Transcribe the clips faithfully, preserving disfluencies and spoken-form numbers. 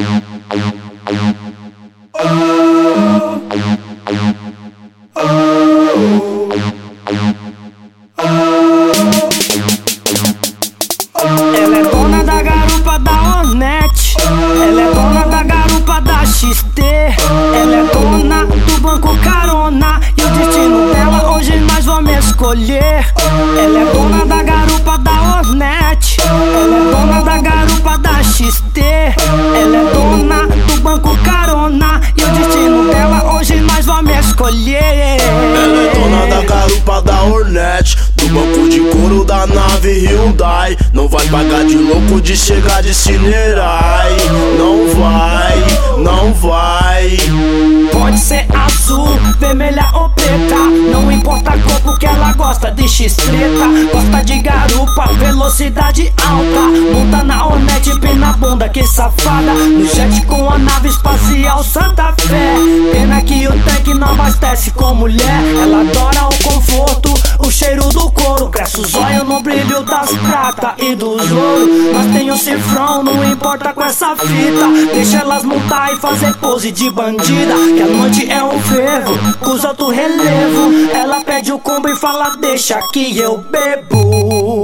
Ela é dona da garupa da Hornet, ela é dona da garupa da X T, ela é dona do banco carona e o destino dela hoje nós vamos escolher. Ela é dona da garupa da Hornet, ela é dona da garupa da X T, ela é dona do banco carona e o destino dela hoje nós vamos escolher. Ela é dona da garupa da Hornet, do banco de couro da nave Hyundai. Não vai pagar de louco de chegar de Cinerai. Não vai, não vai. Pode ser azul, vermelha ou preta, não importa a cor porque ela gosta de X-treta. Gosta de garupa, velocidade alta, monta na Hornet, empina a bunda, que safada. No jet com a nave espacial Santa Fé. Pena que o tanque não abastece com mulher. Ela adora o conforto, o cheiro do couro, cresce os olhos no brilho das prata e dos ouro. Nós tem um cifrão, não importa com essa fita. Deixa elas montar e fazer pose de bandida, que a noite é um fervo, os outros relevo. Ela pede o combo e fala deixa que eu bebo.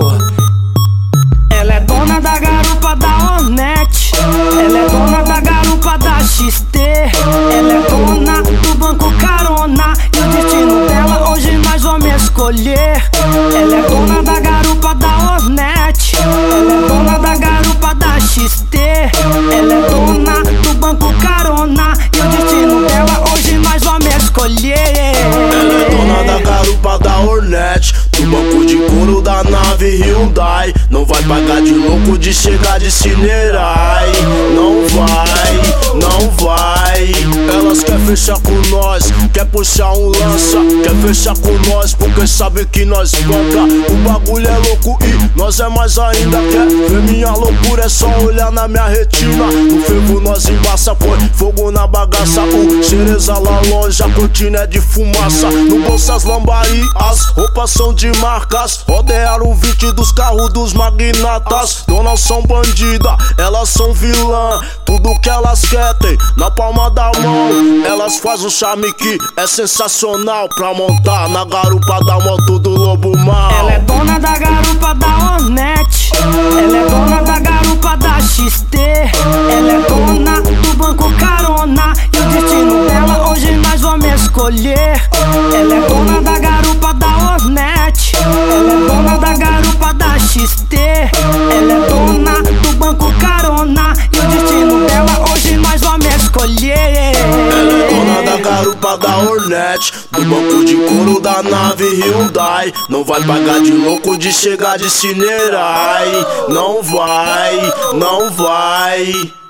Ela é dona da garupa da Hornet, ela é dona da garupa da X T, ela é dona do banco carona e o destino dela hoje nós vamos escolher. Ela é dona da garupa da Hornet, ela é dona da garupa da X T, ela é dona do banco carona e o destino dela hoje nós vamos escolher. Ela é dona da garupa da Hornet, do banco de couro da nave Hyundai. Não vai pagar de louco de chegar de Cinerai. Não vai, não vai. Elas quer fechar com nós, quer puxar um lança, quer fechar com nós porque sabe que nós banca. O bagulho é louco e nós é mais ainda. Quer ver minha loucura, é só olhar na minha retina. No fervo nós embaça, põe fogo na bagaça. O Xereza lá longe, a cortina é de fumaça. No bolso as lambari, as roupas são de marcas. Rodearam o vinte dos carros dos magnatas. Donas são bandida, elas são vilã. Tudo que elas querem na palma da mão. Elas fazem um charme que é sensacional pra montar na garupa da moto do lobo mal. Ela é dona da garupa da Hornet, ela é dona da garupa da X T, ela é dona do banco carona e o destino dela hoje nós vamos escolher. Ela é dona da garupa da Hornet, ela é dona da garupa da X T, ela é dona do banco carona e o destino dela hoje nós vamos escolher. Ela é dona da garupa da Hornet, do banco de couro da nave Hyundai. Não vai pagar de louco de chegar de Cinerai. Não vai, não vai.